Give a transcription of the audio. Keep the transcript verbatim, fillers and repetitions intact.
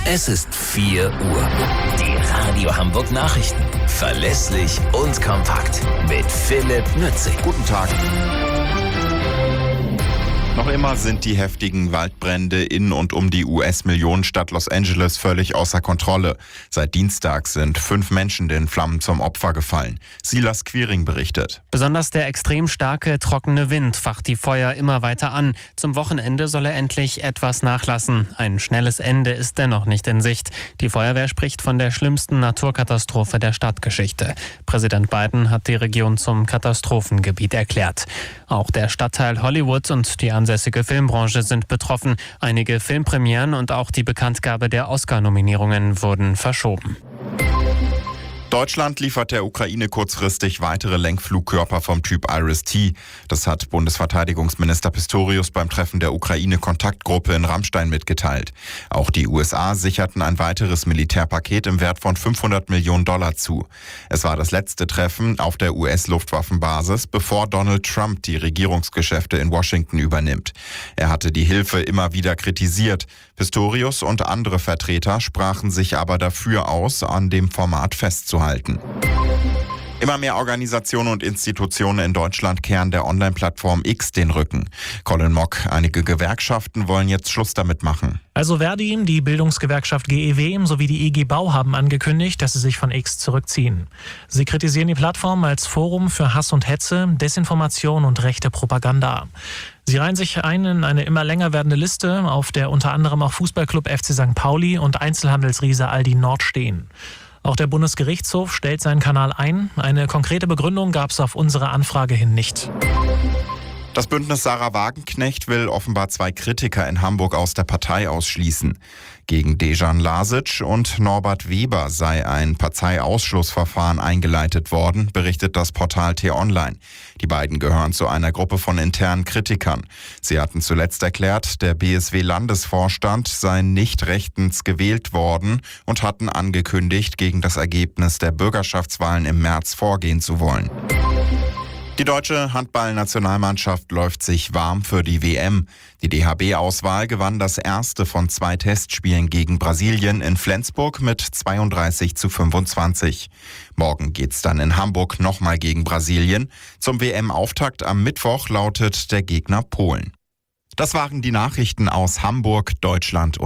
Es ist vier Uhr. Die Radio Hamburg Nachrichten. Verlässlich und kompakt. Mit Philipp Nützig. Guten Tag. Noch immer sind die heftigen Waldbrände in und um die U S-Millionenstadt Los Angeles völlig außer Kontrolle. Seit Dienstag sind fünf Menschen den Flammen zum Opfer gefallen. Silas Quiring berichtet. Besonders der extrem starke, trockene Wind facht die Feuer immer weiter an. Zum Wochenende soll er endlich etwas nachlassen. Ein schnelles Ende ist dennoch nicht in Sicht. Die Feuerwehr spricht von der schlimmsten Naturkatastrophe der Stadtgeschichte. Präsident Biden hat die Region zum Katastrophengebiet erklärt. Auch der Stadtteil Hollywood und die ansässige Filmbranche sind betroffen. Einige Filmpremieren und auch die Bekanntgabe der Oscar-Nominierungen wurden verschoben. Deutschland liefert der Ukraine kurzfristig weitere Lenkflugkörper vom Typ Iris-T. Das hat Bundesverteidigungsminister Pistorius beim Treffen der Ukraine-Kontaktgruppe in Ramstein mitgeteilt. Auch die U S A sicherten ein weiteres Militärpaket im Wert von fünfhundert Millionen Dollar zu. Es war das letzte Treffen auf der U S-Luftwaffenbasis, bevor Donald Trump die Regierungsgeschäfte in Washington übernimmt. Er hatte die Hilfe immer wieder kritisiert. Pistorius und andere Vertreter sprachen sich aber dafür aus, an dem Format festzuhalten. Immer mehr Organisationen und Institutionen in Deutschland kehren der Online-Plattform X den Rücken. Colin Mock, einige Gewerkschaften wollen jetzt Schluss damit machen. Also Verdi, die Bildungsgewerkschaft G E W sowie die I G Bau haben angekündigt, dass sie sich von X zurückziehen. Sie kritisieren die Plattform als Forum für Hass und Hetze, Desinformation und rechte Propaganda. Sie reihen sich ein in eine immer länger werdende Liste, auf der unter anderem auch Fußballclub F C Sankt Pauli und Einzelhandelsriese Aldi Nord stehen. Auch der Bundesgerichtshof stellt seinen Kanal ein. Eine konkrete Begründung gab es auf unsere Anfrage hin nicht. Das Bündnis Sarah Wagenknecht will offenbar zwei Kritiker in Hamburg aus der Partei ausschließen. Gegen Dejan Lasic und Norbert Weber sei ein Parteiausschlussverfahren eingeleitet worden, berichtet das Portal T-Online. Die beiden gehören zu einer Gruppe von internen Kritikern. Sie hatten zuletzt erklärt, der B S W-Landesvorstand sei nicht rechtens gewählt worden und hatten angekündigt, gegen das Ergebnis der Bürgerschaftswahlen im März vorgehen zu wollen. Die deutsche Handballnationalmannschaft läuft sich warm für die W M. Die D H B-Auswahl gewann das erste von zwei Testspielen gegen Brasilien in Flensburg mit zweiunddreißig zu fünfundzwanzig. Morgen geht's dann in Hamburg nochmal gegen Brasilien. Zum W M-Auftakt am Mittwoch lautet der Gegner Polen. Das waren die Nachrichten aus Hamburg, Deutschland und